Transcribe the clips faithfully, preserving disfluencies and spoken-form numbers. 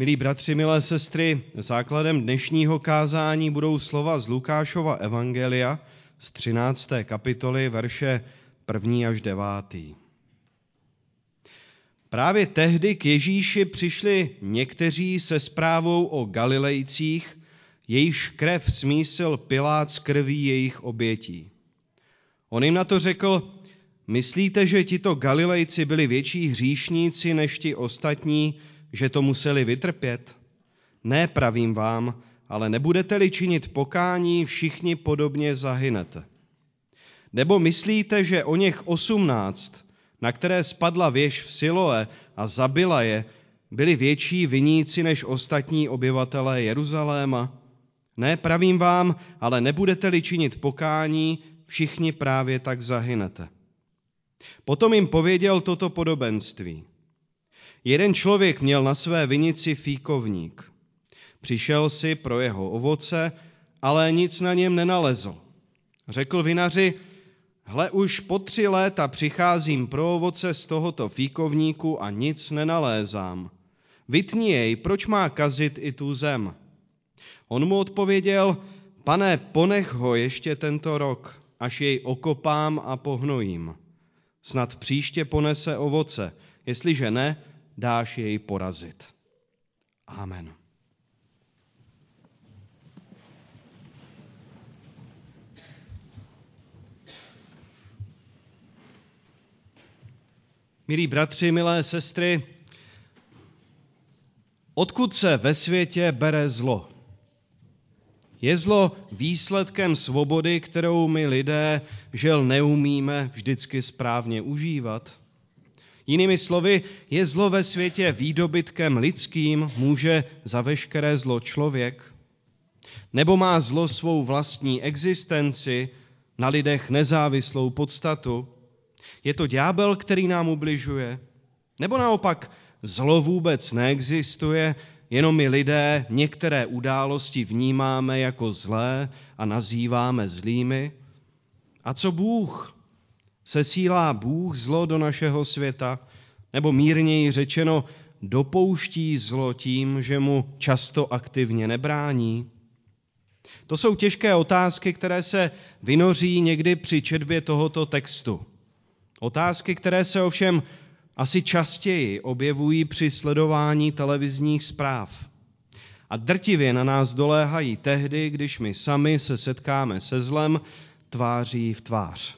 Milí bratři, milé sestry, základem dnešního kázání budou slova z Lukášova evangelia z třinácté kapitoly, verše první až devátý. Právě tehdy k Ježíši přišli někteří se zprávou o Galilejcích, jejichž krev smísil Pilát s krví jejich obětí. On jim na to řekl: myslíte, že tito Galilejci byli větší hříšníci než ti ostatní, že to museli vytrpět? Ne, pravím vám, ale nebudete-li činit pokání, všichni podobně zahynete. Nebo myslíte, že o něch osmnáct, na které spadla věž v Siloé a zabila je, byli větší viníci než ostatní obyvatelé Jeruzaléma? Ne, pravím vám, ale nebudete-li činit pokání, všichni právě tak zahynete. Potom jim pověděl toto podobenství. Jeden člověk měl na své vinici fíkovník. Přišel si pro jeho ovoce, ale nic na něm nenalezl. Řekl vinaři: hle, už po tři léta přicházím pro ovoce z tohoto fíkovníku a nic nenalézám. Vytni jej, proč má kazit i tu zem? On mu odpověděl: pane, ponech ho ještě tento rok, až jej okopám a pohnojím. Snad příště ponese ovoce, jestliže ne, dáš jej porazit. Amen. Milí bratři, milé sestry, odkud se ve světě bere zlo? Je zlo výsledkem svobody, kterou my lidé, žel, neumíme vždycky správně užívat? Jinými slovy, je zlo ve světě výdobytkem lidským, může za veškeré zlo člověk? Nebo má zlo svou vlastní existenci, na lidech nezávislou podstatu? Je to ďábel, který nám ubližuje? Nebo naopak zlo vůbec neexistuje, jenom my lidé některé události vnímáme jako zlé a nazýváme zlými? A co Bůh? Sesílá Bůh zlo do našeho světa? Nebo mírněji řečeno, dopouští zlo tím, že mu často aktivně nebrání? To jsou těžké otázky, které se vynoří někdy při četbě tohoto textu. Otázky, které se ovšem asi častěji objevují při sledování televizních zpráv. A drtivě na nás doléhají tehdy, když my sami se setkáme se zlem tváří v tvář.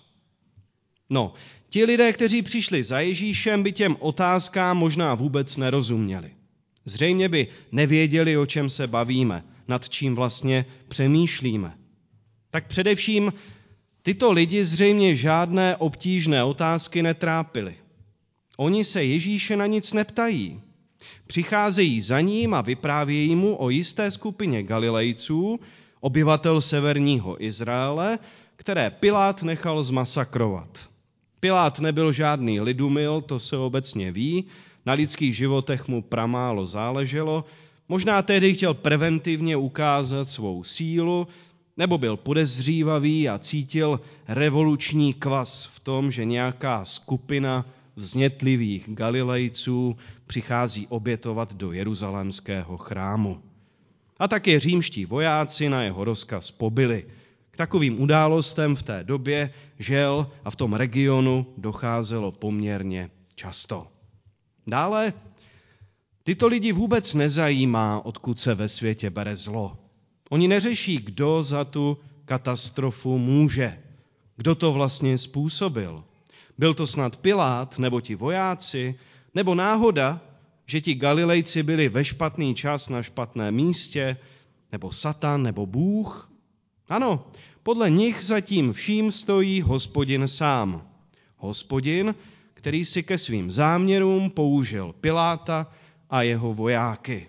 No, ti lidé, kteří přišli za Ježíšem, by těm otázkám možná vůbec nerozuměli. Zřejmě by nevěděli, o čem se bavíme, nad čím vlastně přemýšlíme. Tak především tyto lidi zřejmě žádné obtížné otázky netrápily. Oni se Ježíše na nic neptají. Přicházejí za ním a vyprávějí mu o jisté skupině Galilejců, obyvatel severního Izraele, které Pilát nechal zmasakrovat. Pilát nebyl žádný lidumil, to se obecně ví, na lidských životech mu pramálo záleželo, možná tehdy chtěl preventivně ukázat svou sílu, nebo byl podezřívavý a cítil revoluční kvas v tom, že nějaká skupina vznětlivých Galilejců přichází obětovat do jeruzalémského chrámu. A také římští vojáci na jeho rozkaz pobili. K takovým událostem v té době, žel, a v tom regionu docházelo poměrně často. Dále, tyto lidi vůbec nezajímá, odkud se ve světě bere zlo. Oni neřeší, kdo za tu katastrofu může, kdo to vlastně způsobil. Byl to snad Pilát, nebo ti vojáci, nebo náhoda, že ti Galilejci byli ve špatný čas na špatném místě, nebo Satan, nebo Bůh? Ano, podle nich zatím vším stojí Hospodin sám. Hospodin, který si ke svým záměrům použil Piláta a jeho vojáky.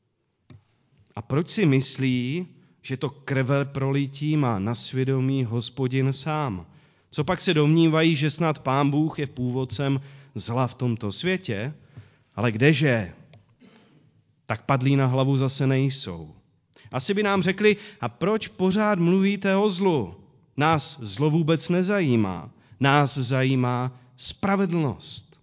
A proč si myslí, že to krveprolití má na svědomí Hospodin sám? Co pak se domnívají, že snad Pán Bůh je původcem zla v tomto světě? Ale kdeže? Tak padlí na hlavu zase nejsou. Asi by nám řekli, a proč pořád mluvíte o zlu? Nás zlo vůbec nezajímá. Nás zajímá spravedlnost.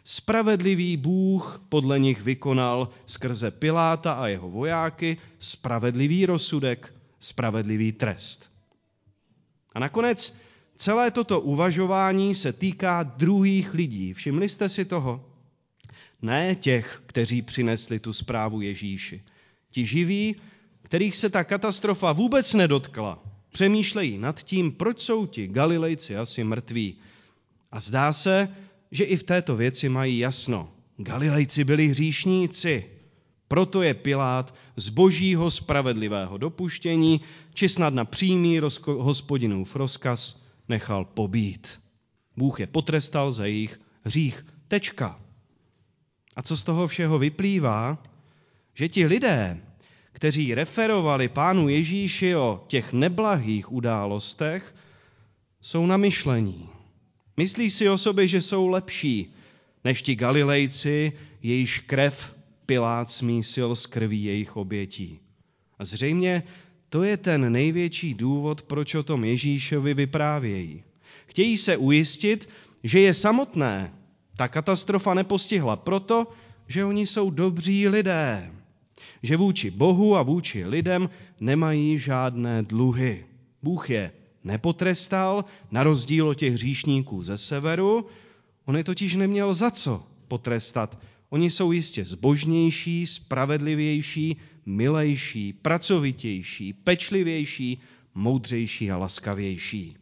Spravedlivý Bůh podle nich vykonal skrze Piláta a jeho vojáky spravedlivý rozsudek, spravedlivý trest. A nakonec celé toto uvažování se týká druhých lidí. Všimli jste si toho? Ne těch, kteří přinesli tu zprávu Ježíši. Ti živí, kterých se ta katastrofa vůbec nedotkla, přemýšlejí nad tím, proč jsou ti Galilejci asi mrtví. A zdá se, že i v této věci mají jasno. Galilejci byli hříšníci, proto je Pilát z božího spravedlivého dopuštění, či snad na přímý rozko- hospodinův rozkaz nechal pobít. Bůh je potrestal za jejich hřích. Tečka. A co z toho všeho vyplývá? Že ti lidé, kteří referovali pánu Ježíši o těch neblahých událostech, jsou na myšlení. Myslí si o sobě, že jsou lepší než ti Galilejci, jejíž krev Pilát smísil s krví jejich obětí. A zřejmě to je ten největší důvod, proč o tom Ježíšovi vyprávějí. Chtějí se ujistit, že je samotné ta katastrofa nepostihla proto, že oni jsou dobří lidé. Že vůči Bohu a vůči lidem nemají žádné dluhy. Bůh je nepotrestal, na rozdíl od těch hříšníků ze severu. On je totiž neměl za co potrestat. Oni jsou jistě zbožnější, spravedlivější, milejší, pracovitější, pečlivější, moudřejší a laskavější.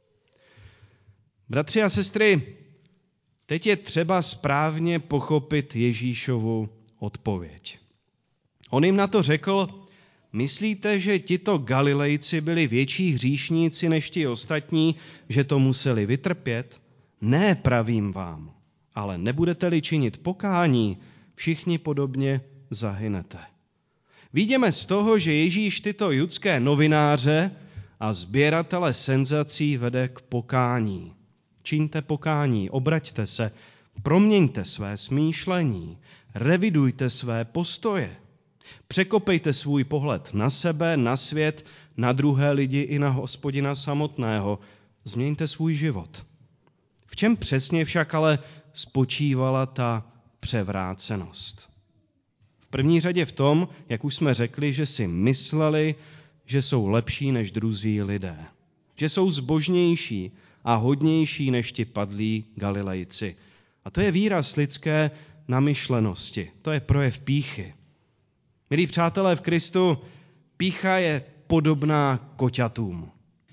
Bratři a sestry, teď je třeba správně pochopit Ježíšovu odpověď. On jim na to řekl: myslíte, že tito Galilejci byli větší hříšníci než ti ostatní, že to museli vytrpět? Ne, pravím vám, ale nebudete-li činit pokání, všichni podobně zahynete. Vidíme z toho, že Ježíš tyto judské novináře a sběratele senzací vede k pokání. Čiňte pokání, obraťte se, proměňte své smýšlení, revidujte své postoje. Překopejte svůj pohled na sebe, na svět, na druhé lidi i na Hospodina samotného. Změňte svůj život. V čem přesně však ale spočívala ta převrácenost? V první řadě v tom, jak už jsme řekli, že si mysleli, že jsou lepší než druzí lidé. Že jsou zbožnější a hodnější než ti padlí Galilejci. A to je výraz lidské namyšlenosti. To je projev pýchy. Milí přátelé v Kristu, pýcha je podobná koťatům.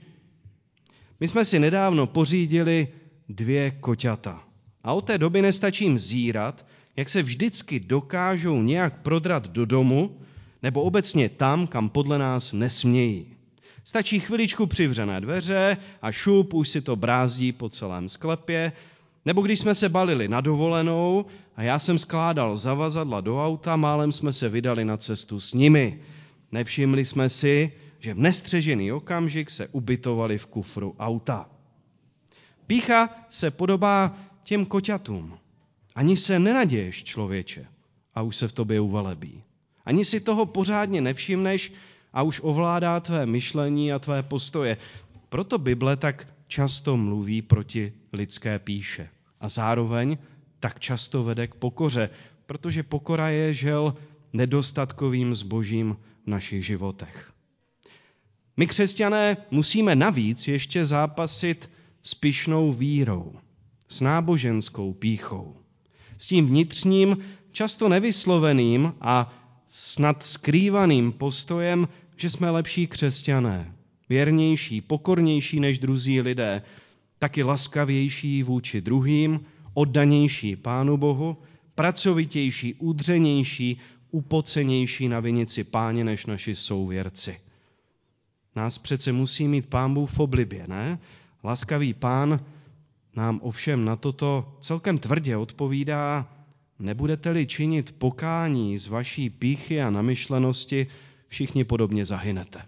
My jsme si nedávno pořídili dvě koťata. A od té doby nestačí jim zírat, jak se vždycky dokážou nějak prodrat do domu, nebo obecně tam, kam podle nás nesmějí. Stačí chviličku přivřené dveře a šup, už si to brázdí po celém sklepě. Nebo když jsme se balili na dovolenou a já jsem skládal zavazadla do auta, málem jsme se vydali na cestu s nimi. Nevšimli jsme si, že v nestřežený okamžik se ubytovali v kufru auta. Pýcha se podobá těm koťatům. Ani se nenaděješ, člověče, a už se v tobě uvelebí. Ani si toho pořádně nevšimneš a už ovládá tvé myšlení a tvé postoje. Proto Bible tak často mluví proti lidské pýše. A zároveň tak často vede k pokoře, protože pokora je, žel, nedostatkovým zbožím v našich životech. My, křesťané, musíme navíc ještě zápasit s pyšnou vírou, s náboženskou pýchou, s tím vnitřním, často nevysloveným a snad skrývaným postojem, že jsme lepší křesťané, věrnější, pokornější než druzí lidé, taky laskavější vůči druhým, oddanější Pánu Bohu, pracovitější, udřenější, upocenější na vinici Páně než naši souvěrci. Nás přece musí mít Pán Bůh v oblibě, ne? Laskavý Pán nám ovšem na toto celkem tvrdě odpovídá: nebudete-li činit pokání z vaší pýchy a namyšlenosti, všichni podobně zahynete.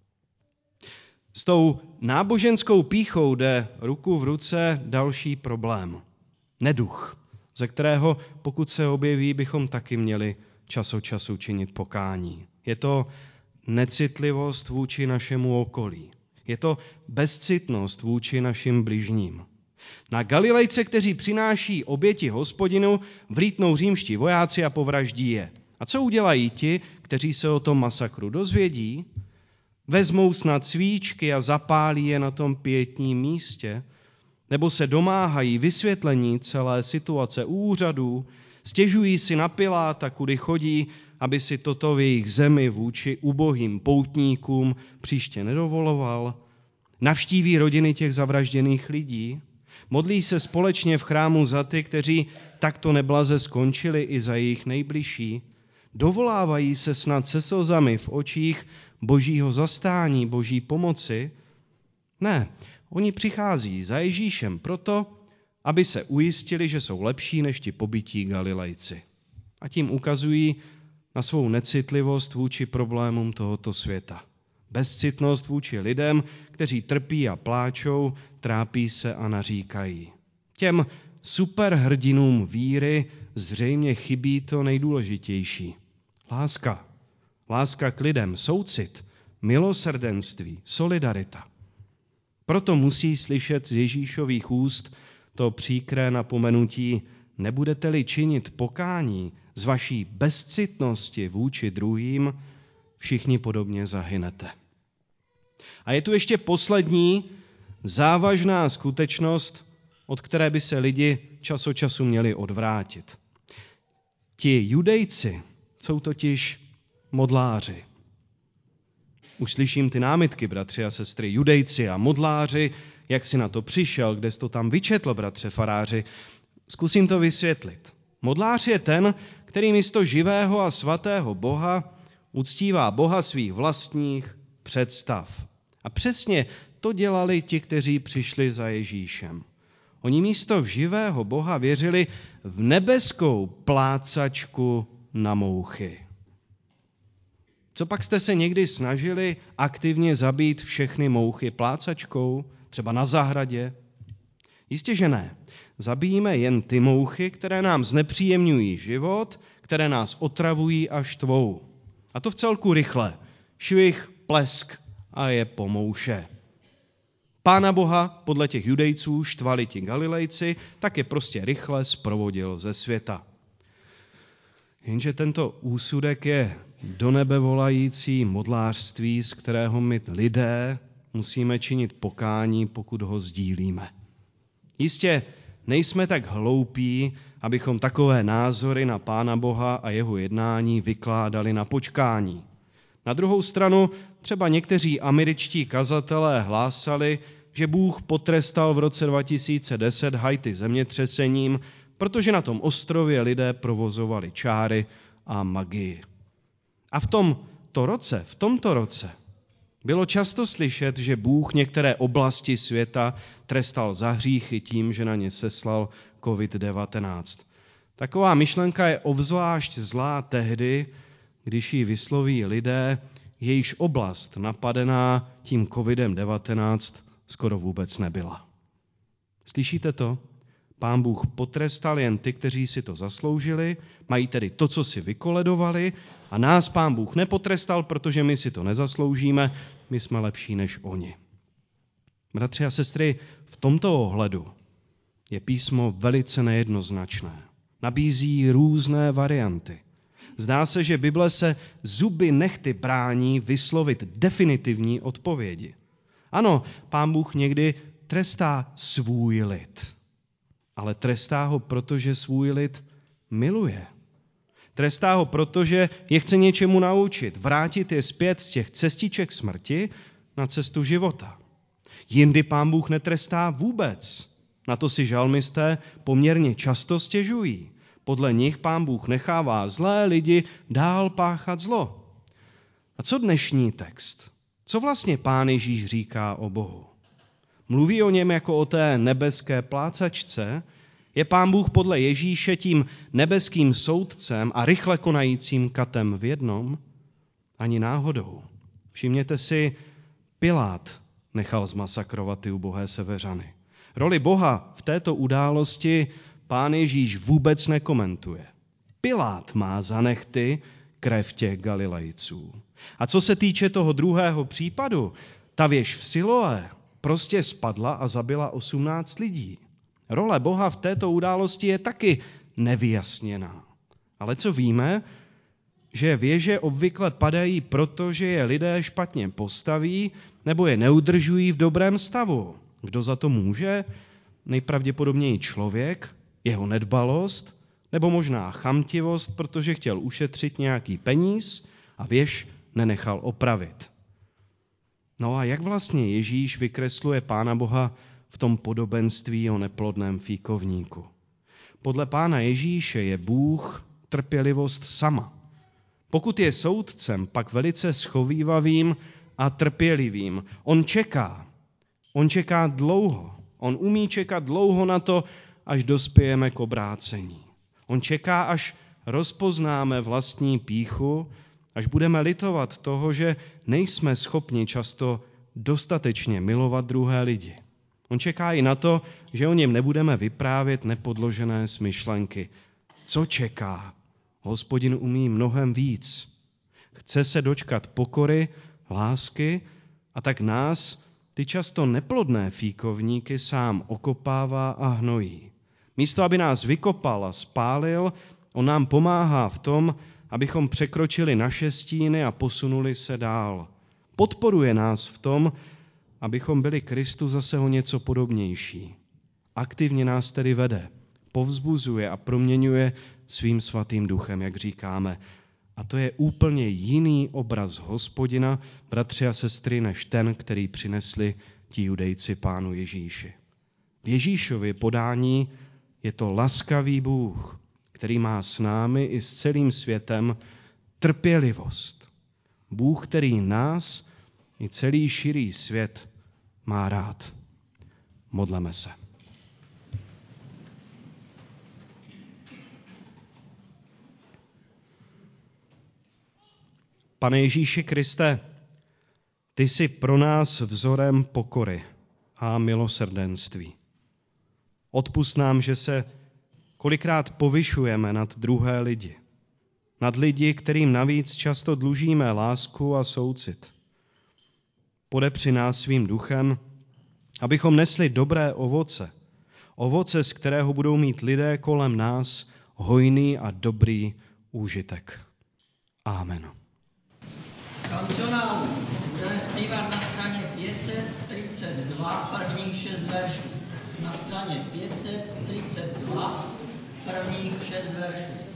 S tou náboženskou pýchou jde ruku v ruce další problém. Neduch, ze kterého, pokud se objeví, bychom taky měli čas od času činit pokání. Je to necitlivost vůči našemu okolí. Je to bezcitnost vůči našim bližním. Na Galilejce, kteří přináší oběti Hospodinu, vlítnou římští vojáci a povraždí je. A co udělají ti, kteří se o tom masakru dozvědí? Vezmou snad svíčky a zapálí je na tom pietním místě? Nebo se domáhají vysvětlení celé situace u úřadů, stěžují si na Piláta, kudy chodí, aby si toto v jejich zemi vůči ubohým poutníkům příště nedovoloval? Navštíví rodiny těch zavražděných lidí? Modlí se společně v chrámu za ty, kteří takto neblaze skončili, i za jejich nejbližší? Dovolávají se snad se slzami v očích božího zastání, boží pomoci? Ne, oni přichází za Ježíšem proto, aby se ujistili, že jsou lepší než ti pobití Galilejci. A tím ukazují na svou necitlivost vůči problémům tohoto světa. Bezcitnost vůči lidem, kteří trpí a pláčou, trápí se a naříkají. Těm superhrdinům víry zřejmě chybí to nejdůležitější. Láska. Láska k lidem, soucit, milosrdenství, solidarita. Proto musí slyšet z Ježíšových úst to příkré napomenutí: nebudete-li činit pokání z vaší bezcitnosti vůči druhým, všichni podobně zahynete. A je tu ještě poslední závažná skutečnost, od které by se lidi čas od času měli odvrátit. Ti judejci jsou totiž modláři. Už slyším ty námitky, bratři a sestry, judejci a modláři, jak si na to přišel, kde jsi to tam vyčetl, bratře faráři. Zkusím to vysvětlit. Modlář je ten, který místo živého a svatého Boha uctívá Boha svých vlastních představ. A přesně to dělali ti, kteří přišli za Ježíšem. Oni místo v živého Boha věřili v nebeskou plácačku na mouchy. Co pak jste se někdy snažili aktivně zabít všechny mouchy plácačkou, třeba na zahradě? Jistě, že ne. Zabijíme jen ty mouchy, které nám znepříjemňují život, které nás otravují a štvou. A to vcelku rychle. Švih, plesk a je po mouše. Pána Boha podle těch judejců štvali ti Galilejci, tak je prostě rychle zprovodil ze světa. Jenže tento úsudek je do nebe volající modlářství, z kterého my lidé musíme činit pokání, pokud ho sdílíme. Jistě nejsme tak hloupí, abychom takové názory na Pána Boha a jeho jednání vykládali na počkání. Na druhou stranu třeba někteří američtí kazatelé hlásali, že Bůh potrestal v roce dva tisíce deset Haiti zemětřesením, protože na tom ostrově lidé provozovali čáry a magii. A v tomto roce, v tomto roce bylo často slyšet, že Bůh některé oblasti světa trestal za hříchy tím, že na ně seslal covid devatenáct. Taková myšlenka je obzvlášť zlá tehdy, když ji vysloví lidé, jejichž oblast napadená tím covidem devatenáct skoro vůbec nebyla. Slyšíte to? Pán Bůh potrestal jen ty, kteří si to zasloužili, mají tedy to, co si vykoledovali, a nás Pán Bůh nepotrestal, protože my si to nezasloužíme, my jsme lepší než oni. Bratři a sestry, v tomto ohledu je písmo velice nejednoznačné. Nabízí různé varianty. Zdá se, že Bible se zuby nehty brání vyslovit definitivní odpovědi. Ano, Pán Bůh někdy trestá svůj lid, ale trestá ho, protože svůj lid miluje. Trestá ho, protože je chce něčemu naučit, vrátit je zpět z těch cestiček smrti na cestu života. Jindy Pán Bůh netrestá vůbec. Na to si žalmisté poměrně často stěžují. Podle nich Pán Bůh nechává zlé lidi dál páchat zlo. A co dnešní text? Co vlastně Pán Ježíš říká o Bohu? Mluví o něm jako o té nebeské plácačce? Je Pán Bůh podle Ježíše tím nebeským soudcem a rychle konajícím katem v jednom? Ani náhodou. Všimněte si, Pilát nechal zmasakrovat ty ubohé Severany. Roli Boha v této události Pán Ježíš vůbec nekomentuje. Pilát má za nehty krev těch Galilejců. A co se týče toho druhého případu, ta věž v Siloé prostě spadla a zabila osmnáct lidí. Role Boha v této události je taky nevyjasněná. Ale co víme, že věže obvykle padají proto, že je lidé špatně postaví nebo je neudržují v dobrém stavu. Kdo za to může? Nejpravděpodobněji člověk, jeho nedbalost, nebo možná chamtivost, protože chtěl ušetřit nějaký peníz a věž nenechal opravit. No a jak vlastně Ježíš vykresluje Pána Boha v tom podobenství o neplodném fíkovníku? Podle Pána Ježíše je Bůh trpělivost sama. Pokud je soudcem, pak velice schovívavým a trpělivým. On čeká. On čeká dlouho. On umí čekat dlouho na to, až dospějeme k obrácení. On čeká, až rozpoznáme vlastní pýchu, až budeme litovat toho, že nejsme schopni často dostatečně milovat druhé lidi. On čeká i na to, že o něm nebudeme vyprávět nepodložené smyšlenky. Co čeká? Hospodin umí mnohem víc. Chce se dočkat pokory, lásky a tak nás, ty často neplodné fíkovníky, sám okopává a hnojí. Místo, aby nás vykopal a spálil, on nám pomáhá v tom, abychom překročili naše stíny a posunuli se dál. Podporuje nás v tom, abychom byli Kristu zase o něco podobnější. Aktivně nás tedy vede, povzbuzuje a proměňuje svým svatým duchem, jak říkáme. A to je úplně jiný obraz Hospodina, bratři a sestry, než ten, který přinesli ti judejci Pánu Ježíši. V Ježíšově podání je to laskavý Bůh, který má s námi i s celým světem trpělivost. Bůh, který nás i celý širý svět má rád. Modleme se. Pane Ježíši Kriste, ty jsi pro nás vzorem pokory a milosrdenství. Odpusť nám, že se kolikrát povyšujeme nad druhé lidi. Nad lidi, kterým navíc často dlužíme lásku a soucit. Podepři nás svým duchem, abychom nesli dobré ovoce. Ovoce, z kterého budou mít lidé kolem nás hojný a dobrý úžitek. Amen. Kancionálu budeme zpívat na straně pět set třicet dva, prvních šest veršů. Na straně pět set třicet dva, prvních šest veršů.